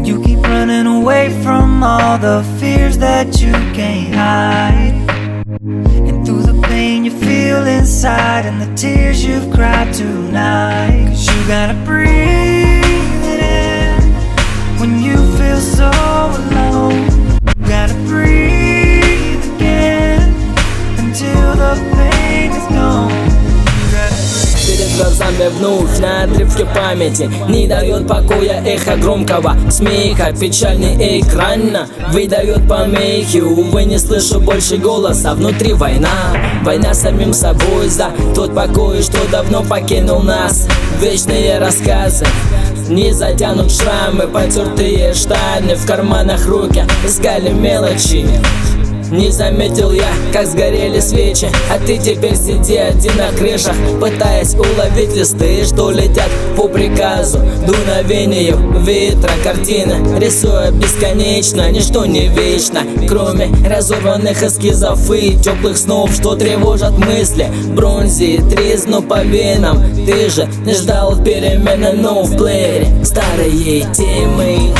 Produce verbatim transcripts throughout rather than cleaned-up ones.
You keep running away from all the fears that you can't hide, and through the pain you feel inside and the tears you've cried tonight. Cause you gotta breathe it in when you feel so alone. You gotta breathe again until the pain is gone. Перед глазами вновь на отрывке памяти не дает покоя эхо громкого смеха. Печальный экран выдает помехи. Увы, не слышу больше голоса. Внутри война, война с самим собой за тот покой, что давно покинул нас. Вечные рассказы не затянут шрамы, потертые штаны, в карманах руки искали мелочи. Не заметил я, как сгорели свечи, а ты теперь сиди один на крышах, пытаясь уловить листы, что летят по приказу дуновению ветра. Картина рисуя бесконечно, ничто не вечно, кроме разорванных эскизов и теплых снов, что тревожат мысли. В бронзе тризну по венам, ты же не ждал перемены, но в плеере старые темы.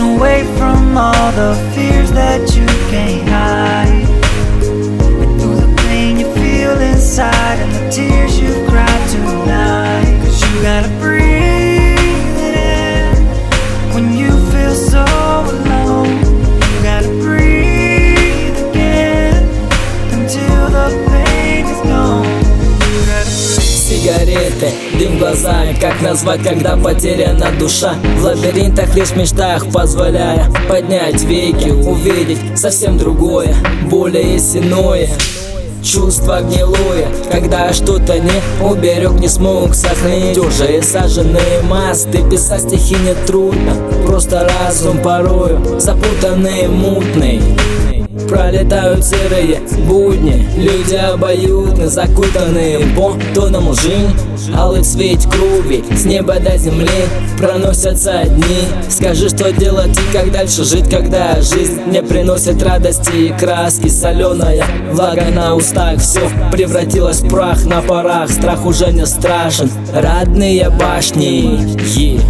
And through the pain you feel inside and the tears you've cried tonight. Cause you gotta breathe it in when you feel so alone. You gotta breathe again until the pain is gone. Сигареты, дым в глаза, как назвать, когда потеряна душа? В лабиринтах лишь мечтах, позволяя поднять веки, увидеть совсем другое, более иное. Чувство гнилое, когда что-то не уберег, не смог сохранить. Уже и саженные масты, писать стихи не трудно, просто разум порою запутанный, мутный. Пролетают серые будни, люди обоюдно закутанные по тонам лжи. Алый цвет крови с неба до земли проносятся дни. Скажи, что делать и как дальше жить, когда жизнь не приносит радости и краски. Соленая влага на устах, все превратилось в прах на парах. Страх уже не страшен, родные башни. Yeah.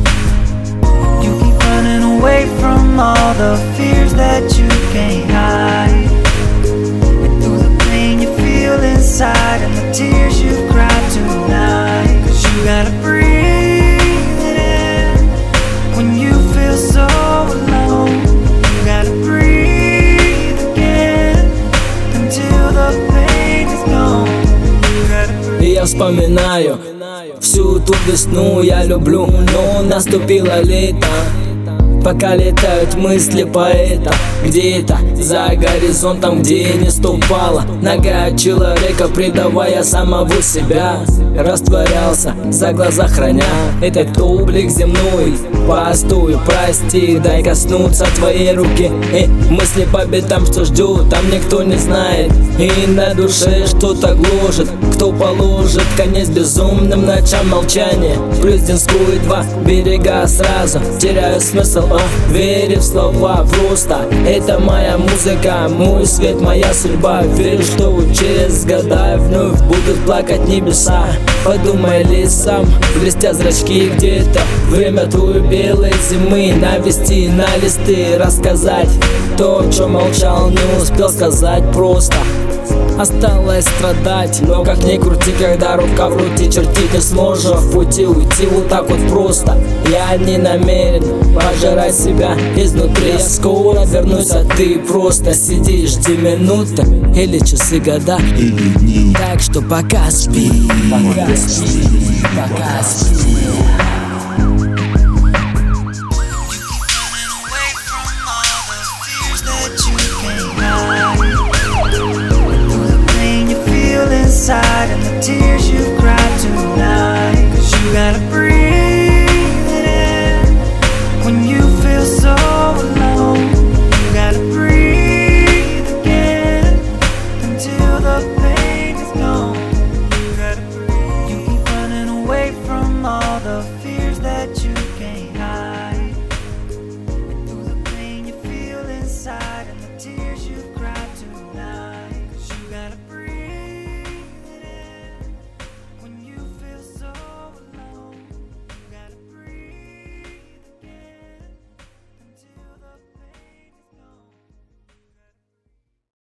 Away from all the fears that you can't hide, and through the pain you feel inside and the tears you've cried tonight. Cause you gotta breathe it in when you feel so alone. You gotta breathe again until the pain is gone. И я вспоминаю всю ту весну, я люблю, но наступило лето. Пока летают мысли поэта где-то за горизонтом, где не ступала нога человека, предавая самого себя. Растворялся за глаза, храня этот облик земной. Постой, прости, дай коснуться твоей руки. И мысли по бедам, что ждет, там никто не знает. И на душе что-то гложет, кто положит конец безумным ночам молчания. Плюс Динскую два берега сразу теряю смысл, а верю в слова просто. Это моя музыка, мой свет, моя судьба. Верю, что через года вновь будут плакать небеса. Подумай ли сам, блестя зрачки где-то, время твоей белой зимы навести на листы, рассказать то, о чем молчал, не успел сказать просто. Осталось страдать, но как ни крути, когда рука в руке чертить не сможешь в пути уйти вот так вот просто. Я не намерен пожирать себя изнутри, я скоро вернусь, а ты просто сиди, жди минуты или часы, года или дни. Так что пока спи, пока спи, пока спи. Inside and the tears you've cried tonight. Cause you gotta breathe it in when you feel so